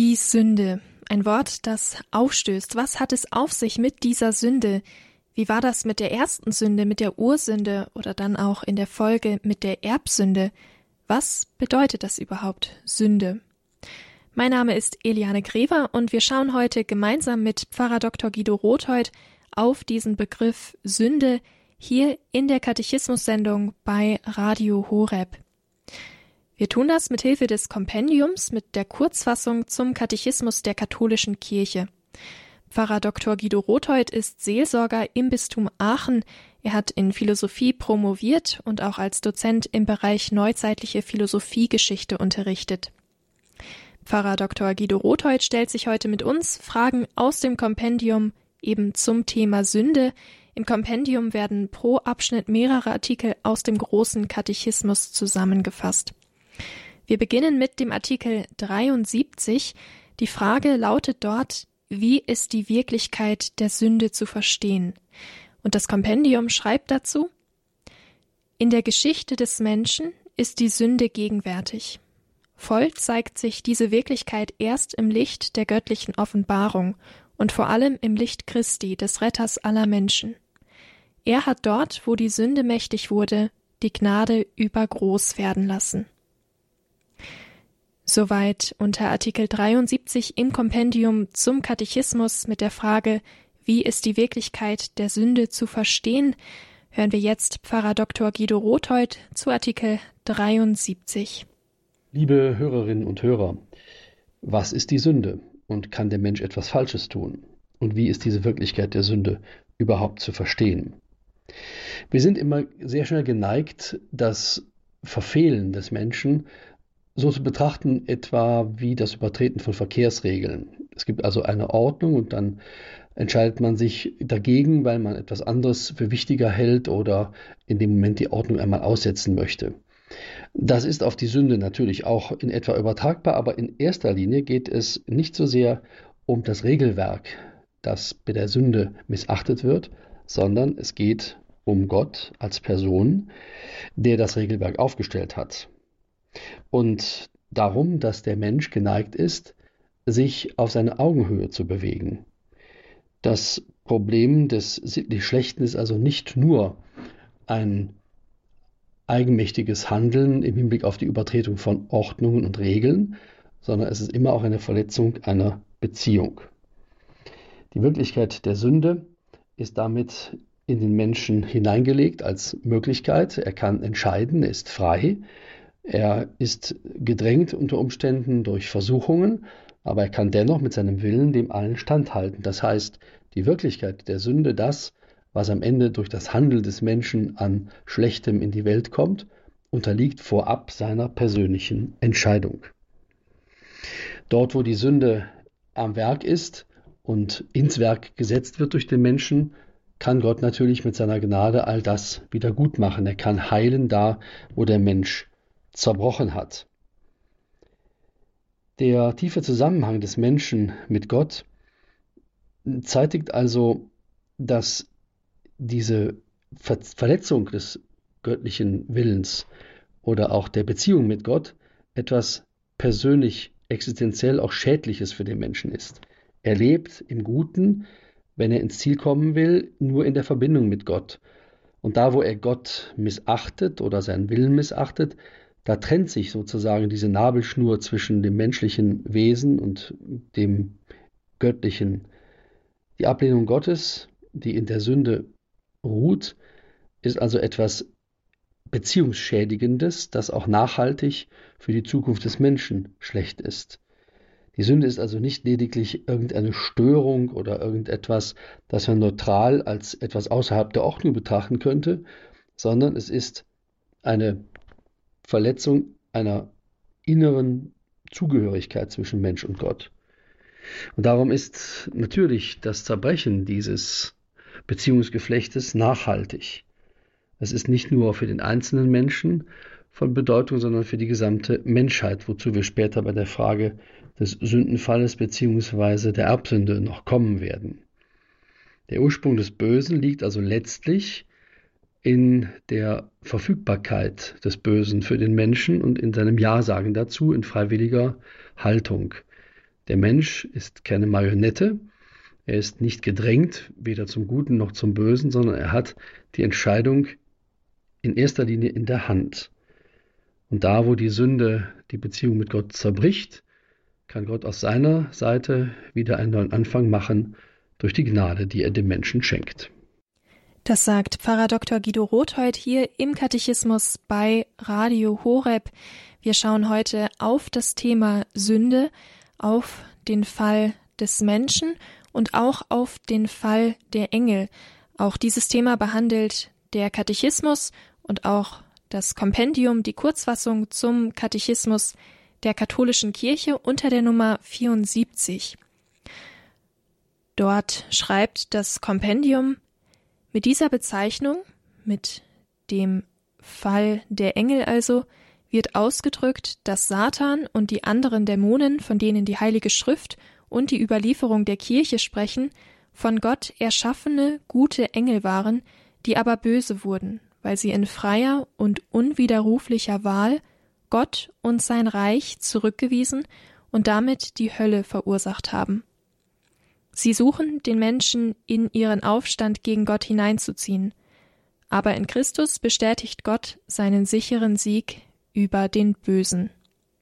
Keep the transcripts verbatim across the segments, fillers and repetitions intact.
Die Sünde. Ein Wort, das aufstößt. Was hat es auf sich mit dieser Sünde? Wie war das mit der ersten Sünde, mit der Ursünde oder dann auch in der Folge mit der Erbsünde? Was bedeutet das überhaupt, Sünde? Mein Name ist Eliane Grever und wir schauen heute gemeinsam mit Pfarrer Doktor Guido Rothold auf diesen Begriff Sünde hier in der Katechismus-Sendung bei Radio Horeb. Wir tun das mit Hilfe des Kompendiums mit der Kurzfassung zum Katechismus der katholischen Kirche. Pfarrer Doktor Guido Rothold ist Seelsorger im Bistum Aachen. Er hat in Philosophie promoviert und auch als Dozent im Bereich neuzeitliche Philosophiegeschichte unterrichtet. Pfarrer Doktor Guido Rothold stellt sich heute mit uns Fragen aus dem Kompendium eben zum Thema Sünde. Im Kompendium werden pro Abschnitt mehrere Artikel aus dem großen Katechismus zusammengefasst. Wir beginnen mit dem Artikel dreiundsiebzig. Die Frage lautet dort: Wie ist die Wirklichkeit der Sünde zu verstehen? Und das Kompendium schreibt dazu: In der Geschichte des Menschen ist die Sünde gegenwärtig. Voll zeigt sich diese Wirklichkeit erst im Licht der göttlichen Offenbarung und vor allem im Licht Christi, des Retters aller Menschen. Er hat dort, wo die Sünde mächtig wurde, die Gnade übergroß werden lassen. Soweit unter Artikel dreiundsiebzig im Kompendium zum Katechismus mit der Frage, wie ist die Wirklichkeit der Sünde zu verstehen, hören wir jetzt Pfarrer Doktor Guido Rothold zu Artikel dreiundsiebzig. Liebe Hörerinnen und Hörer, was ist die Sünde und kann der Mensch etwas Falsches tun? Und wie ist diese Wirklichkeit der Sünde überhaupt zu verstehen? Wir sind immer sehr schnell geneigt, das Verfehlen des Menschen so zu betrachten, etwa wie das Übertreten von Verkehrsregeln. Es gibt also eine Ordnung und dann entscheidet man sich dagegen, weil man etwas anderes für wichtiger hält oder in dem Moment die Ordnung einmal aussetzen möchte. Das ist auf die Sünde natürlich auch in etwa übertragbar, aber in erster Linie geht es nicht so sehr um das Regelwerk, das bei der Sünde missachtet wird, sondern es geht um Gott als Person, der das Regelwerk aufgestellt hat. Und darum, dass der Mensch geneigt ist, sich auf seine Augenhöhe zu bewegen. Das Problem des sittlich Schlechten ist also nicht nur ein eigenmächtiges Handeln im Hinblick auf die Übertretung von Ordnungen und Regeln, sondern es ist immer auch eine Verletzung einer Beziehung. Die Wirklichkeit der Sünde ist damit in den Menschen hineingelegt als Möglichkeit. Er kann entscheiden, er ist frei. Er ist gedrängt unter Umständen durch Versuchungen, aber er kann dennoch mit seinem Willen dem allen standhalten. Das heißt, die Wirklichkeit der Sünde, das, was am Ende durch das Handeln des Menschen an Schlechtem in die Welt kommt, unterliegt vorab seiner persönlichen Entscheidung. Dort, wo die Sünde am Werk ist und ins Werk gesetzt wird durch den Menschen, kann Gott natürlich mit seiner Gnade all das wieder gut machen. Er kann heilen da, wo der Mensch zerbrochen hat. Der tiefe Zusammenhang des Menschen mit Gott zeitigt also, dass diese Ver- Verletzung des göttlichen Willens oder auch der Beziehung mit Gott etwas persönlich, existenziell auch Schädliches für den Menschen ist. Er lebt im Guten, wenn er ins Ziel kommen will, nur in der Verbindung mit Gott. Und da, wo er Gott missachtet oder seinen Willen missachtet, da trennt sich sozusagen diese Nabelschnur zwischen dem menschlichen Wesen und dem göttlichen. Die Ablehnung Gottes, die in der Sünde ruht, ist also etwas Beziehungsschädigendes, das auch nachhaltig für die Zukunft des Menschen schlecht ist. Die Sünde ist also nicht lediglich irgendeine Störung oder irgendetwas, das man neutral als etwas außerhalb der Ordnung betrachten könnte, sondern es ist eine Verletzung einer inneren Zugehörigkeit zwischen Mensch und Gott. Und darum ist natürlich das Zerbrechen dieses Beziehungsgeflechtes nachhaltig. Es ist nicht nur für den einzelnen Menschen von Bedeutung, sondern für die gesamte Menschheit, wozu wir später bei der Frage des Sündenfalles bzw. der Erbsünde noch kommen werden. Der Ursprung des Bösen liegt also letztlich in der Verfügbarkeit des Bösen für den Menschen und in seinem Ja-Sagen dazu, in freiwilliger Haltung. Der Mensch ist keine Marionette, er ist nicht gedrängt, weder zum Guten noch zum Bösen, sondern er hat die Entscheidung in erster Linie in der Hand. Und da, wo die Sünde die Beziehung mit Gott zerbricht, kann Gott aus seiner Seite wieder einen neuen Anfang machen durch die Gnade, die er dem Menschen schenkt. Das sagt Pfarrer Doktor Guido Rotheuth hier im Katechismus bei Radio Horeb. Wir schauen heute auf das Thema Sünde, auf den Fall des Menschen und auch auf den Fall der Engel. Auch dieses Thema behandelt der Katechismus und auch das Kompendium, die Kurzfassung zum Katechismus der katholischen Kirche unter der Nummer vierundsiebzig. Dort schreibt das Kompendium: Mit dieser Bezeichnung, mit dem Fall der Engel also, wird ausgedrückt, dass Satan und die anderen Dämonen, von denen die Heilige Schrift und die Überlieferung der Kirche sprechen, von Gott erschaffene, gute Engel waren, die aber böse wurden, weil sie in freier und unwiderruflicher Wahl Gott und sein Reich zurückgewiesen und damit die Hölle verursacht haben. Sie suchen, den Menschen in ihren Aufstand gegen Gott hineinzuziehen. Aber in Christus bestätigt Gott seinen sicheren Sieg über den Bösen.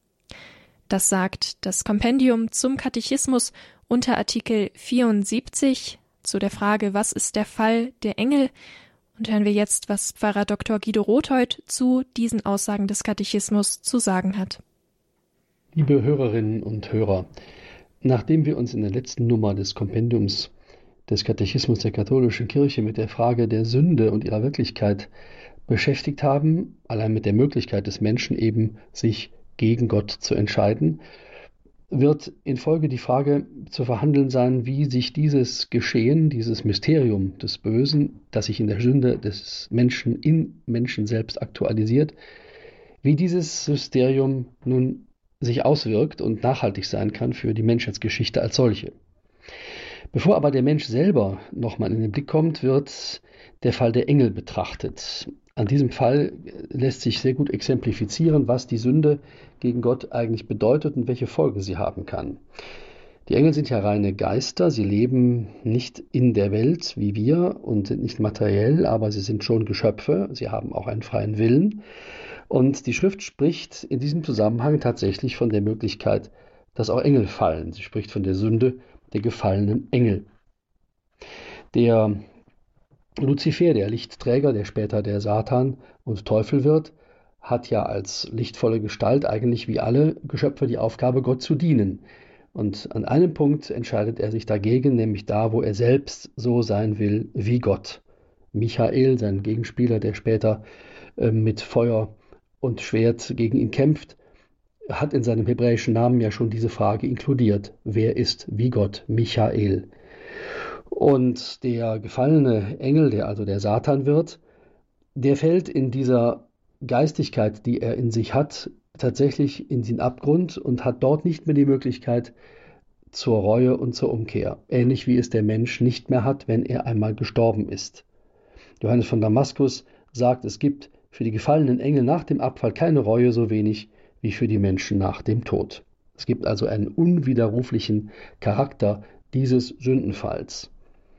Das sagt das Kompendium zum Katechismus unter Artikel vierundsiebzig zu der Frage, was ist der Fall der Engel? Und hören wir jetzt, was Pfarrer Doktor Guido Rotheuth zu diesen Aussagen des Katechismus zu sagen hat. Liebe Hörerinnen und Hörer, nachdem wir uns in der letzten Nummer des Kompendiums des Katechismus der katholischen Kirche mit der Frage der Sünde und ihrer Wirklichkeit beschäftigt haben, allein mit der Möglichkeit des Menschen eben, sich gegen Gott zu entscheiden, wird in Folge die Frage zu verhandeln sein, wie sich dieses Geschehen, dieses Mysterium des Bösen, das sich in der Sünde des Menschen in Menschen selbst aktualisiert, wie dieses Mysterium nun sich auswirkt und nachhaltig sein kann für die Menschheitsgeschichte als solche. Bevor aber der Mensch selber nochmal in den Blick kommt, wird der Fall der Engel betrachtet. An diesem Fall lässt sich sehr gut exemplifizieren, was die Sünde gegen Gott eigentlich bedeutet und welche Folgen sie haben kann. Die Engel sind ja reine Geister, sie leben nicht in der Welt wie wir und sind nicht materiell, aber sie sind schon Geschöpfe, sie haben auch einen freien Willen. Und die Schrift spricht in diesem Zusammenhang tatsächlich von der Möglichkeit, dass auch Engel fallen. Sie spricht von der Sünde der gefallenen Engel. Der Luzifer, der Lichtträger, der später der Satan und Teufel wird, hat ja als lichtvolle Gestalt eigentlich wie alle Geschöpfe die Aufgabe, Gott zu dienen. Und an einem Punkt entscheidet er sich dagegen, nämlich da, wo er selbst so sein will wie Gott. Michael, sein Gegenspieler, der später äh, mit Feuer und Schwert gegen ihn kämpft, hat in seinem hebräischen Namen ja schon diese Frage inkludiert. Wer ist wie Gott? Michael. Und der gefallene Engel, der also der Satan wird, der fällt in dieser Geistigkeit, die er in sich hat, tatsächlich in den Abgrund und hat dort nicht mehr die Möglichkeit zur Reue und zur Umkehr. Ähnlich wie es der Mensch nicht mehr hat, wenn er einmal gestorben ist. Johannes von Damaskus sagt, es gibt für die gefallenen Engel nach dem Abfall keine Reue so wenig wie für die Menschen nach dem Tod. Es gibt also einen unwiderruflichen Charakter dieses Sündenfalls.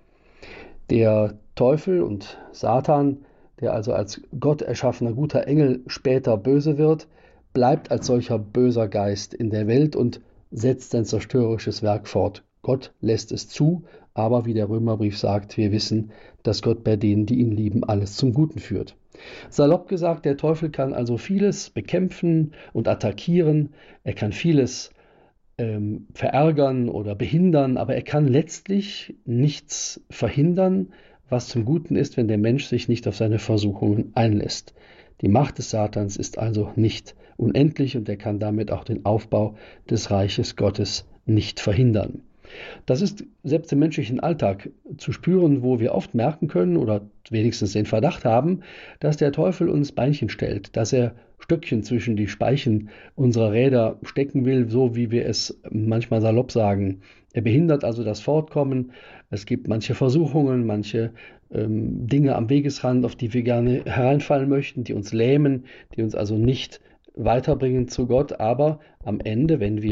Der Teufel und Satan, der also als Gott erschaffener guter Engel später böse wird, bleibt als solcher böser Geist in der Welt und setzt sein zerstörerisches Werk fort. Gott lässt es zu, aber wie der Römerbrief sagt, wir wissen, dass Gott bei denen, die ihn lieben, alles zum Guten führt. Salopp gesagt, der Teufel kann also vieles bekämpfen und attackieren, er kann vieles ähm, verärgern oder behindern, aber er kann letztlich nichts verhindern, was zum Guten ist, wenn der Mensch sich nicht auf seine Versuchungen einlässt. Die Macht des Satans ist also nicht unendlich und er kann damit auch den Aufbau des Reiches Gottes nicht verhindern. Das ist selbst im menschlichen Alltag zu spüren, wo wir oft merken können oder wenigstens den Verdacht haben, dass der Teufel uns Beinchen stellt, dass er Stöckchen zwischen die Speichen unserer Räder stecken will, so wie wir es manchmal salopp sagen. Er behindert also das Fortkommen. Es gibt manche Versuchungen, manche ähm, Dinge am Wegesrand, auf die wir gerne hereinfallen möchten, die uns lähmen, die uns also nicht weiterbringen zu Gott. Aber am Ende, wenn wir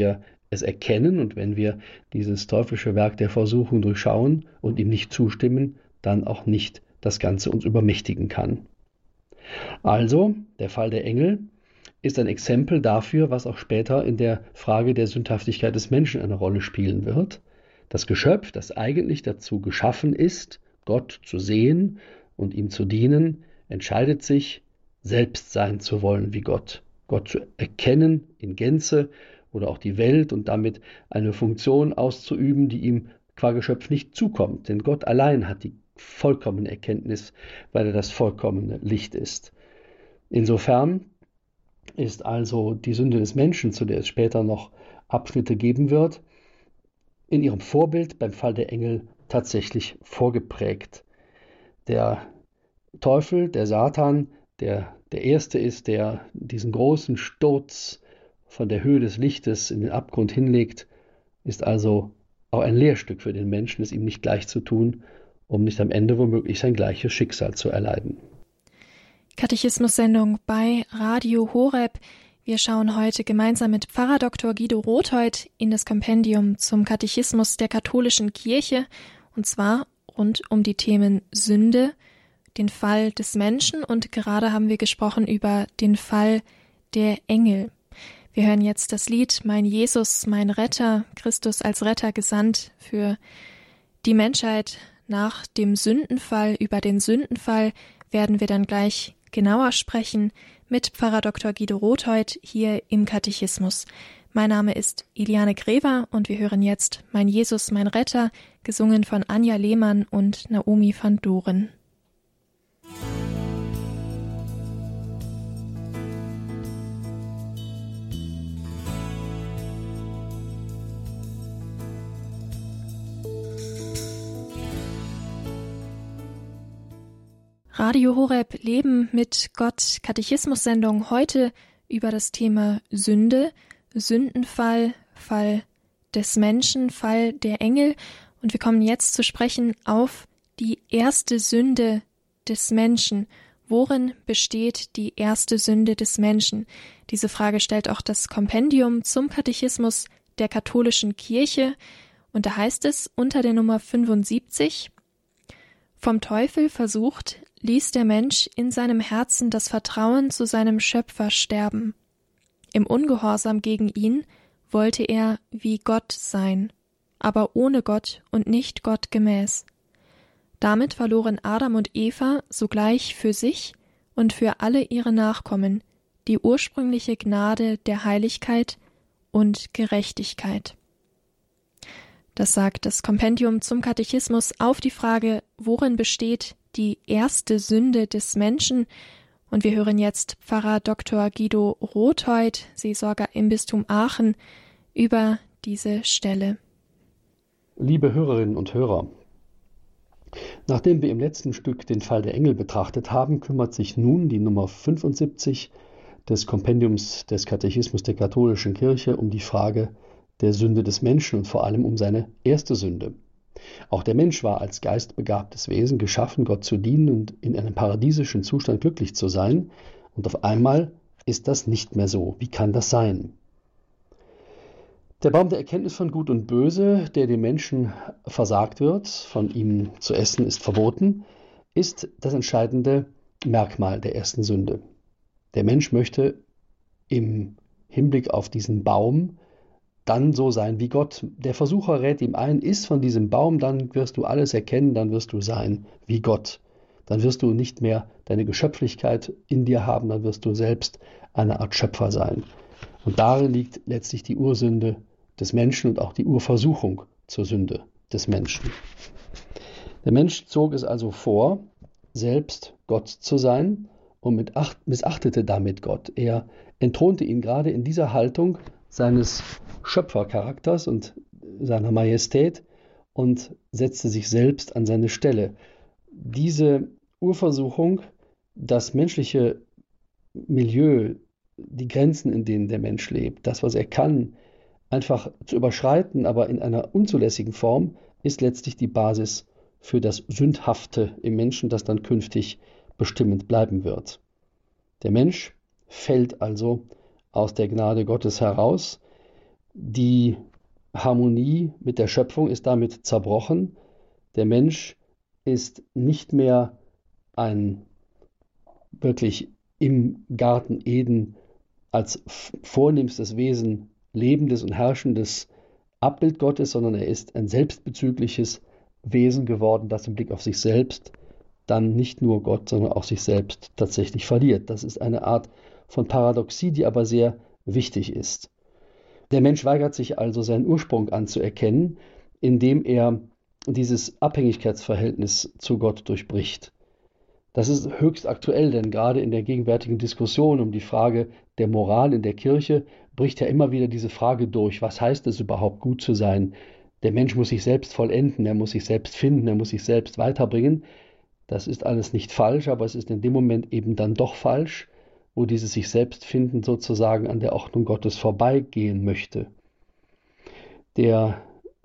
es erkennen und wenn wir dieses teuflische Werk der Versuchung durchschauen und ihm nicht zustimmen, dann auch nicht das Ganze uns übermächtigen kann. Also, der Fall der Engel ist ein Exempel dafür, was auch später in der Frage der Sündhaftigkeit des Menschen eine Rolle spielen wird. Das Geschöpf, das eigentlich dazu geschaffen ist, Gott zu sehen und ihm zu dienen, entscheidet sich, selbst sein zu wollen wie Gott. Gott zu erkennen in Gänze oder auch die Welt und damit eine Funktion auszuüben, die ihm qua Geschöpf nicht zukommt. Denn Gott allein hat die vollkommene Erkenntnis, weil er das vollkommene Licht ist. Insofern ist also die Sünde des Menschen, zu der es später noch Abschnitte geben wird, in ihrem Vorbild beim Fall der Engel tatsächlich vorgeprägt. Der Teufel, der Satan, der der Erste ist, der diesen großen Sturz von der Höhe des Lichtes in den Abgrund hinlegt, ist also auch ein Lehrstück für den Menschen, es ihm nicht gleich zu tun, um nicht am Ende womöglich sein gleiches Schicksal zu erleiden. Katechismus-Sendung bei Radio Horeb. Wir schauen heute gemeinsam mit Pfarrer Doktor Guido Rotheuth in das Kompendium zum Katechismus der katholischen Kirche, und zwar rund um die Themen Sünde, den Fall des Menschen und gerade haben wir gesprochen über den Fall der Engel. Wir hören jetzt das Lied Mein Jesus, mein Retter, Christus als Retter gesandt für die Menschheit nach dem Sündenfall. Über den Sündenfall werden wir dann gleich genauer sprechen mit Pfarrer Doktor Guido Rotheuth hier im Katechismus. Mein Name ist Iliane Grever und wir hören jetzt Mein Jesus, mein Retter, gesungen von Anja Lehmann und Naomi van Doren. Radio Horeb Leben mit Gott, Katechismus-Sendung heute über das Thema Sünde, Sündenfall, Fall des Menschen, Fall der Engel. Und wir kommen jetzt zu sprechen auf die erste Sünde des Menschen. Worin besteht die erste Sünde des Menschen? Diese Frage stellt auch das Kompendium zum Katechismus der katholischen Kirche. Und da heißt es unter der Nummer fünfundsiebzig: Vom Teufel versucht, ließ der Mensch in seinem Herzen das Vertrauen zu seinem Schöpfer sterben. Im Ungehorsam gegen ihn wollte er wie Gott sein, aber ohne Gott und nicht Gott gemäß. Damit verloren Adam und Eva sogleich für sich und für alle ihre Nachkommen die ursprüngliche Gnade der Heiligkeit und Gerechtigkeit. Das sagt das Kompendium zum Katechismus auf die Frage, worin besteht die erste Sünde des Menschen. Und wir hören jetzt Pfarrer Doktor Guido Rotheuth, Seelsorger im Bistum Aachen, über diese Stelle. Liebe Hörerinnen und Hörer, nachdem wir im letzten Stück den Fall der Engel betrachtet haben, kümmert sich nun die Nummer fünfundsiebzig des Kompendiums des Katechismus der katholischen Kirche um die Frage der Sünde des Menschen und vor allem um seine erste Sünde. Auch der Mensch war als geistbegabtes Wesen geschaffen, Gott zu dienen und in einem paradiesischen Zustand glücklich zu sein. Und auf einmal ist das nicht mehr so. Wie kann das sein? Der Baum der Erkenntnis von Gut und Böse, der dem Menschen versagt wird, von ihm zu essen ist verboten, ist das entscheidende Merkmal der ersten Sünde. Der Mensch möchte im Hinblick auf diesen Baum dann so sein wie Gott. Der Versucher rät ihm ein, iss von diesem Baum, dann wirst du alles erkennen, dann wirst du sein wie Gott. Dann wirst du nicht mehr deine Geschöpflichkeit in dir haben, dann wirst du selbst eine Art Schöpfer sein. Und darin liegt letztlich die Ursünde des Menschen und auch die Urversuchung zur Sünde des Menschen. Der Mensch zog es also vor, selbst Gott zu sein und missachtete damit Gott. Er entthronte ihn gerade in dieser Haltung seines Schöpfercharakters und seiner Majestät und setzte sich selbst an seine Stelle. Diese Urversuchung, das menschliche Milieu, die Grenzen, in denen der Mensch lebt, das, was er kann, einfach zu überschreiten, aber in einer unzulässigen Form, ist letztlich die Basis für das Sündhafte im Menschen, das dann künftig bestimmend bleiben wird. Der Mensch fällt also aus der Gnade Gottes heraus. Die Harmonie mit der Schöpfung ist damit zerbrochen. Der Mensch ist nicht mehr ein wirklich im Garten Eden als vornehmstes Wesen lebendes und herrschendes Abbild Gottes, sondern er ist ein selbstbezügliches Wesen geworden, das im Blick auf sich selbst dann nicht nur Gott, sondern auch sich selbst tatsächlich verliert. Das ist eine Art von Paradoxie, die aber sehr wichtig ist. Der Mensch weigert sich also, seinen Ursprung anzuerkennen, indem er dieses Abhängigkeitsverhältnis zu Gott durchbricht. Das ist höchst aktuell, denn gerade in der gegenwärtigen Diskussion um die Frage der Moral in der Kirche bricht ja immer wieder diese Frage durch, was heißt es überhaupt, gut zu sein? Der Mensch muss sich selbst vollenden, er muss sich selbst finden, er muss sich selbst weiterbringen. Das ist alles nicht falsch, aber es ist in dem Moment eben dann doch falsch, wo dieses sich selbst finden sozusagen an der Ordnung Gottes vorbeigehen möchte. Der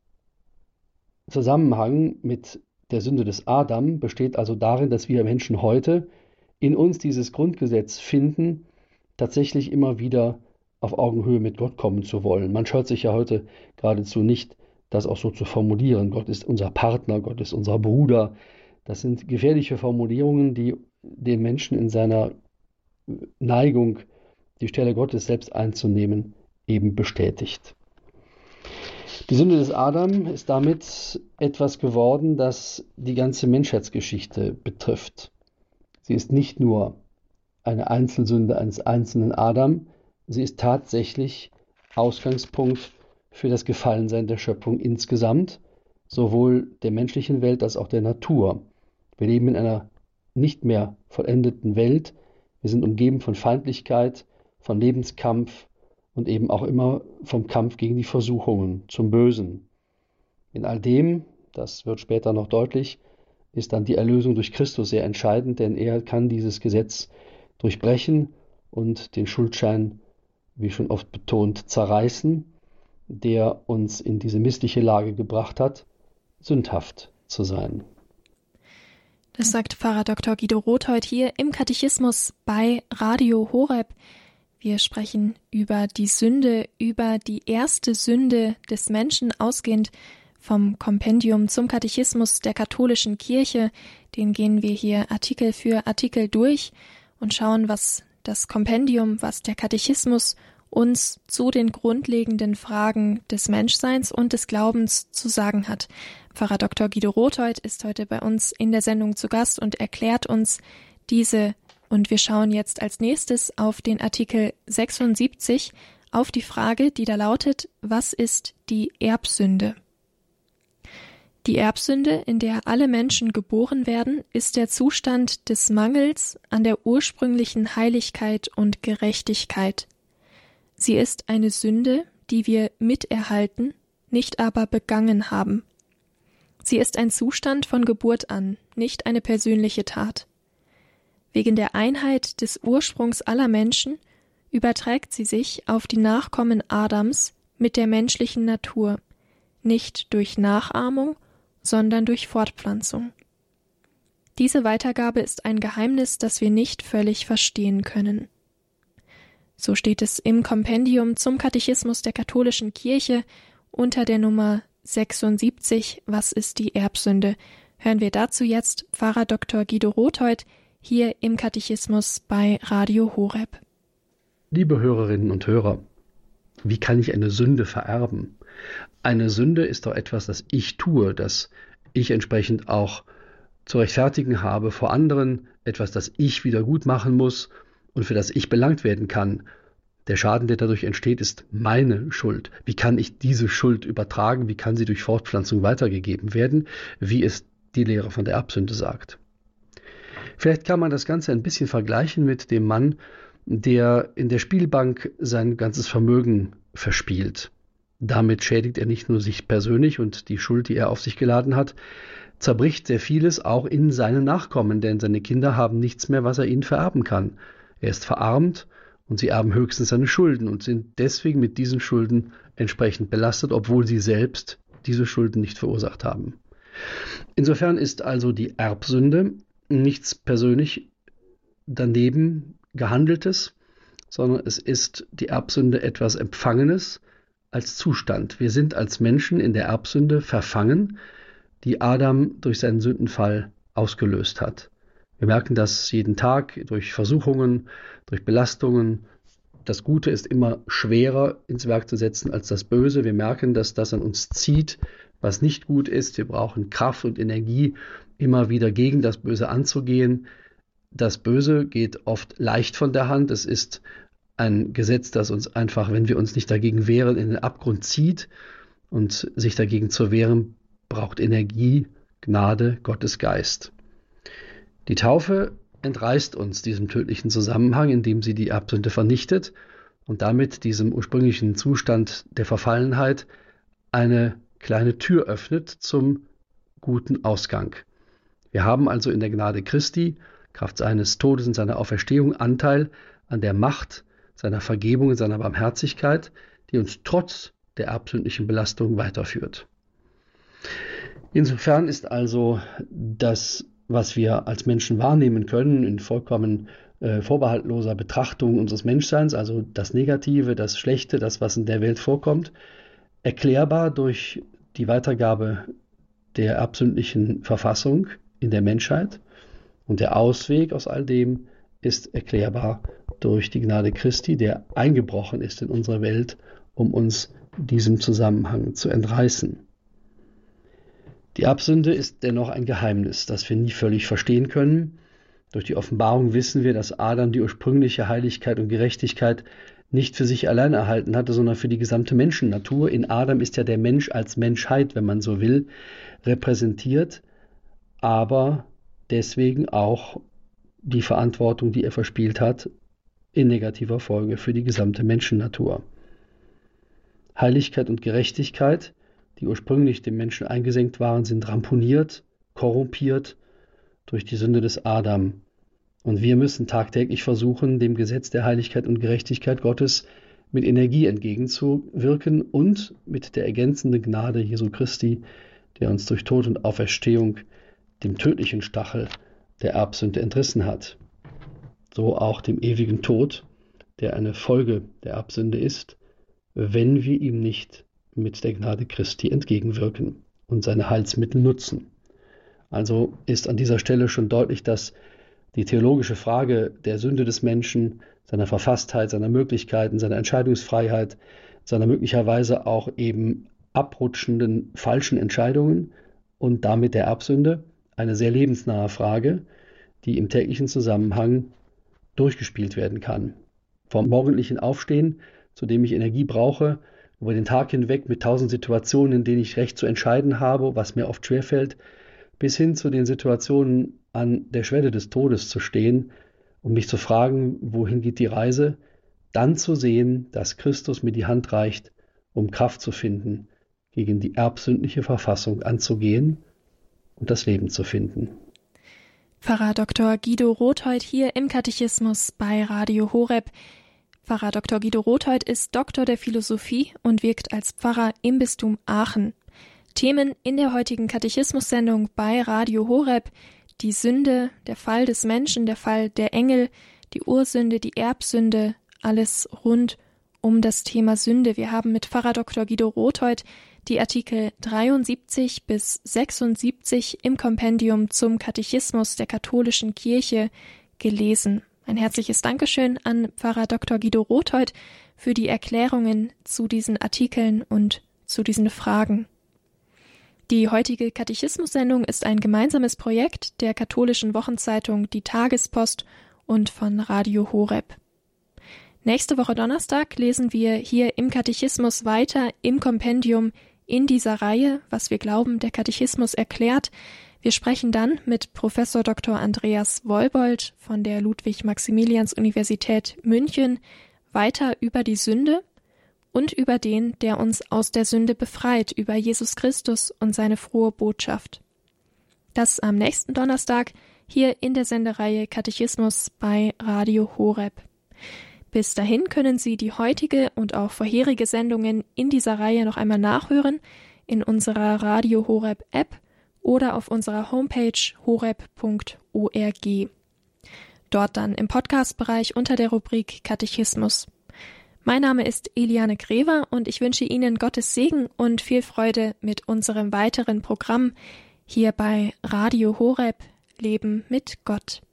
Zusammenhang mit der Sünde des Adam besteht also darin, dass wir Menschen heute in uns dieses Grundgesetz finden, tatsächlich immer wieder auf Augenhöhe mit Gott kommen zu wollen. Man scheut sich ja heute geradezu nicht, das auch so zu formulieren. Gott ist unser Partner, Gott ist unser Bruder. Das sind gefährliche Formulierungen, die den Menschen in seiner Neigung, die Stelle Gottes selbst einzunehmen, eben bestätigt. Die Sünde des Adam ist damit etwas geworden, das die ganze Menschheitsgeschichte betrifft. Sie ist nicht nur eine Einzelsünde eines einzelnen Adam, sie ist tatsächlich Ausgangspunkt für das Gefallensein der Schöpfung insgesamt, sowohl der menschlichen Welt als auch der Natur. Wir leben in einer nicht mehr vollendeten Welt, wir sind umgeben von Feindlichkeit, von Lebenskampf, und eben auch immer vom Kampf gegen die Versuchungen zum Bösen. In all dem, das wird später noch deutlich, ist dann die Erlösung durch Christus sehr entscheidend, denn er kann dieses Gesetz durchbrechen und den Schuldschein, wie schon oft betont, zerreißen, der uns in diese missliche Lage gebracht hat, sündhaft zu sein. Das sagt Pfarrer Doktor Guido Rothold hier im Katechismus bei Radio Horeb. Wir sprechen über die Sünde, über die erste Sünde des Menschen, ausgehend vom Kompendium zum Katechismus der katholischen Kirche. Den gehen wir hier Artikel für Artikel durch und schauen, was das Kompendium, was der Katechismus uns zu den grundlegenden Fragen des Menschseins und des Glaubens zu sagen hat. Pfarrer Doktor Guido Rothold ist heute bei uns in der Sendung zu Gast und erklärt uns diese. Und wir schauen jetzt als nächstes auf den Artikel sechsundsiebzig, auf die Frage, die da lautet, was ist die Erbsünde? Die Erbsünde, in der alle Menschen geboren werden, ist der Zustand des Mangels an der ursprünglichen Heiligkeit und Gerechtigkeit. Sie ist eine Sünde, die wir miterhalten, nicht aber begangen haben. Sie ist ein Zustand von Geburt an, nicht eine persönliche Tat. Wegen der Einheit des Ursprungs aller Menschen überträgt sie sich auf die Nachkommen Adams mit der menschlichen Natur, nicht durch Nachahmung, sondern durch Fortpflanzung. Diese Weitergabe ist ein Geheimnis, das wir nicht völlig verstehen können. So steht es im Kompendium zum Katechismus der katholischen Kirche unter der Nummer sechsundsiebzig, was ist die Erbsünde? Hören wir dazu jetzt Pfarrer Doktor Guido Rothold hier im Katechismus bei Radio Horeb. Liebe Hörerinnen und Hörer, wie kann ich eine Sünde vererben? Eine Sünde ist doch etwas, das ich tue, das ich entsprechend auch zu rechtfertigen habe vor anderen, etwas, das ich wieder gut machen muss und für das ich belangt werden kann. Der Schaden, der dadurch entsteht, ist meine Schuld. Wie kann ich diese Schuld übertragen? Wie kann sie durch Fortpflanzung weitergegeben werden? Wie es die Lehre von der Erbsünde sagt. Vielleicht kann man das Ganze ein bisschen vergleichen mit dem Mann, der in der Spielbank sein ganzes Vermögen verspielt. Damit schädigt er nicht nur sich persönlich und die Schuld, die er auf sich geladen hat, zerbricht sehr vieles auch in seinen Nachkommen, denn seine Kinder haben nichts mehr, was er ihnen vererben kann. Er ist verarmt und sie erben höchstens seine Schulden und sind deswegen mit diesen Schulden entsprechend belastet, obwohl sie selbst diese Schulden nicht verursacht haben. Insofern ist also die Erbsünde nichts persönlich daneben gehandeltes, sondern es ist die Erbsünde etwas Empfangenes, als Zustand. Wir sind als Menschen in der Erbsünde verfangen, die Adam durch seinen Sündenfall ausgelöst hat. Wir merken das jeden Tag durch Versuchungen, durch Belastungen. Das Gute ist immer schwerer ins Werk zu setzen als das Böse. Wir merken, dass das an uns zieht, was nicht gut ist. Wir brauchen Kraft und Energie, immer wieder gegen das Böse anzugehen. Das Böse geht oft leicht von der Hand. Es ist ein Gesetz, das uns einfach, wenn wir uns nicht dagegen wehren, in den Abgrund zieht. Und sich dagegen zu wehren, braucht Energie, Gnade, Gottes Geist. Die Taufe entreißt uns diesem tödlichen Zusammenhang, indem sie die Erbsünde vernichtet und damit diesem ursprünglichen Zustand der Verfallenheit eine kleine Tür öffnet zum guten Ausgang. Wir haben also in der Gnade Christi, Kraft seines Todes und seiner Auferstehung, Anteil an der Macht seiner Vergebung und seiner Barmherzigkeit, die uns trotz der erbsündlichen Belastung weiterführt. Insofern ist also das, was wir als Menschen wahrnehmen können, in vollkommen äh, vorbehaltloser Betrachtung unseres Menschseins, also das Negative, das Schlechte, das, was in der Welt vorkommt, erklärbar durch die Weitergabe der erbsündlichen Verfassung in der Menschheit. Und der Ausweg aus all dem ist erklärbar durch die Gnade Christi, der eingebrochen ist in unsere Welt, um uns diesem Zusammenhang zu entreißen. Die Erbsünde ist dennoch ein Geheimnis, das wir nie völlig verstehen können. Durch die Offenbarung wissen wir, dass Adam die ursprüngliche Heiligkeit und Gerechtigkeit nicht für sich allein erhalten hatte, sondern für die gesamte Menschennatur. In Adam ist ja der Mensch als Menschheit, wenn man so will, repräsentiert, aber deswegen auch die Verantwortung, die er verspielt hat, in negativer Folge für die gesamte Menschennatur. Heiligkeit und Gerechtigkeit, die ursprünglich dem Menschen eingesenkt waren, sind ramponiert, korrumpiert durch die Sünde des Adam. Und wir müssen tagtäglich versuchen, dem Gesetz der Heiligkeit und Gerechtigkeit Gottes mit Energie entgegenzuwirken und mit der ergänzenden Gnade Jesu Christi, der uns durch Tod und Auferstehung dem tödlichen Stachel der Erbsünde entrissen hat. So auch dem ewigen Tod, der eine Folge der Erbsünde ist, wenn wir ihm nicht mit der Gnade Christi entgegenwirken und seine Heilsmittel nutzen. Also ist an dieser Stelle schon deutlich, dass die theologische Frage der Sünde des Menschen, seiner Verfasstheit, seiner Möglichkeiten, seiner Entscheidungsfreiheit, seiner möglicherweise auch eben abrutschenden falschen Entscheidungen und damit der Erbsünde eine sehr lebensnahe Frage, die im täglichen Zusammenhang durchgespielt werden kann. Vom morgendlichen Aufstehen, zu dem ich Energie brauche, über den Tag hinweg mit tausend Situationen, in denen ich Recht zu entscheiden habe, was mir oft schwerfällt, bis hin zu den Situationen, an der Schwelle des Todes zu stehen und mich zu fragen, wohin geht die Reise, dann zu sehen, dass Christus mir die Hand reicht, um Kraft zu finden, gegen die erbsündliche Verfassung anzugehen und das Leben zu finden. Pfarrer Doktor Guido Rothold hier im Katechismus bei Radio Horeb. Pfarrer Doktor Guido Rothold ist Doktor der Philosophie und wirkt als Pfarrer im Bistum Aachen. Themen in der heutigen Katechismus-Sendung bei Radio Horeb: die Sünde, der Fall des Menschen, der Fall der Engel, die Ursünde, die Erbsünde, alles rund um das Thema Sünde. Wir haben mit Pfarrer Doktor Guido Rothold die Artikel dreiundsiebzig bis sechsundsiebzig im Kompendium zum Katechismus der katholischen Kirche gelesen. Ein herzliches Dankeschön an Pfarrer Doktor Guido Rothold für die Erklärungen zu diesen Artikeln und zu diesen Fragen. Die heutige Katechismus-Sendung ist ein gemeinsames Projekt der katholischen Wochenzeitung Die Tagespost und von Radio Horeb. Nächste Woche Donnerstag lesen wir hier im Katechismus weiter im Kompendium in dieser Reihe, was wir glauben, der Katechismus erklärt. Wir sprechen dann mit Professor Doktor Andreas Wollbold von der Ludwig-Maximilians-Universität München weiter über die Sünde und über den, der uns aus der Sünde befreit, über Jesus Christus und seine frohe Botschaft. Das am nächsten Donnerstag hier in der Sendereihe Katechismus bei Radio Horeb. Bis dahin können Sie die heutige und auch vorherige Sendungen in dieser Reihe noch einmal nachhören in unserer Radio Horeb App oder auf unserer Homepage horeb punkt org. Dort dann im Podcast-Bereich unter der Rubrik Katechismus. Mein Name ist Eliane Grever und ich wünsche Ihnen Gottes Segen und viel Freude mit unserem weiteren Programm hier bei Radio Horeb Leben mit Gott.